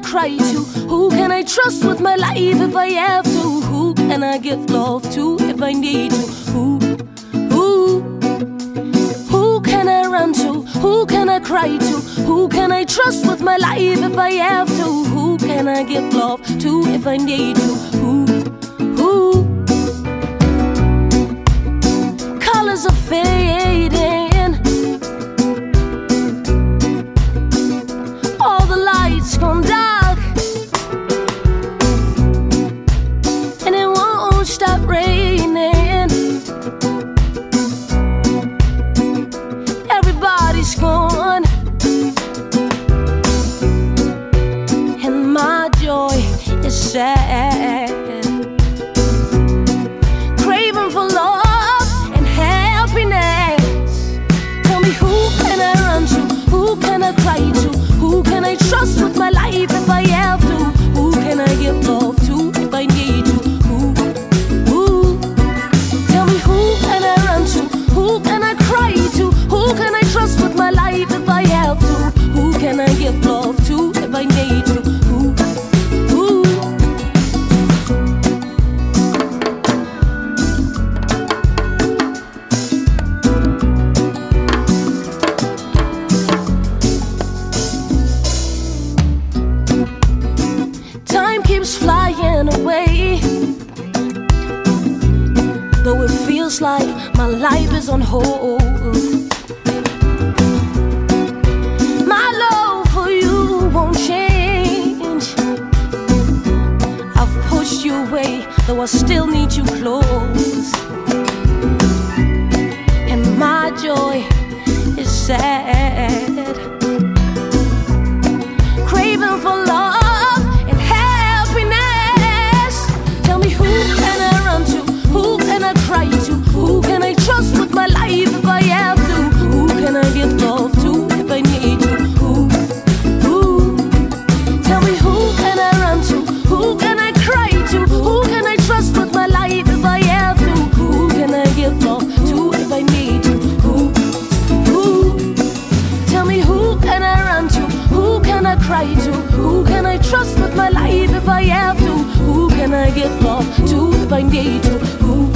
cry to? Who can I trust with my life if I have to? Who can I give love to if I need to? Who can I run to? Who can I cry to? Who can I trust with my life if I have to? Who can I give love to if I need to? Who? Colors are fading, all the lights gone dark, and it won't stop raining. Everybody's gone, and my joy is sad. Craving for love and happiness. Tell me, who can I run to? Who can I cry to? Who can I trust with my life if I have to? Who can I give love to if I need to? Who? Tell me, who can I run to? Who can I cry to? Who can I trust with my life if I have to? Who can I give love to if I need to? Who? Time keeps flying away, though it feels like my life is on hold. My love for you won't change. I've pushed you away, though I still need you close. And my joy is sad. Craving for love and happiness. Tell me, who can I run to? Who can I cry to? Who can I trust with my life if I have to? Who can I give love to if I need to? Who? Tell me, who can I run to? Who can I cry to? Who can I trust with my life if I have to? Who can I give love to if I need to? Who? Tell me, who can I run to? Who can I cry to? Who can I trust with my life if I have to? Who can I give love to if I need to? Who?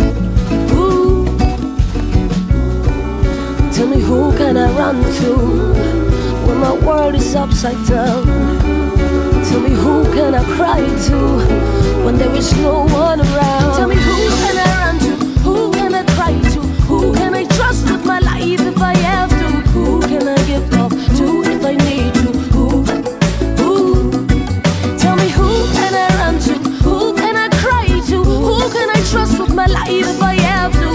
Tell me, who can I run to when my world is upside down? Tell me, who can I cry to when there is no one around? Tell me, who can I run to? Who can I cry to? Who can I trust with my life if I have to? Who can I give love to if I need to? Tell me, who can I run to? Who can I cry to? Who can I trust with my life if I have to?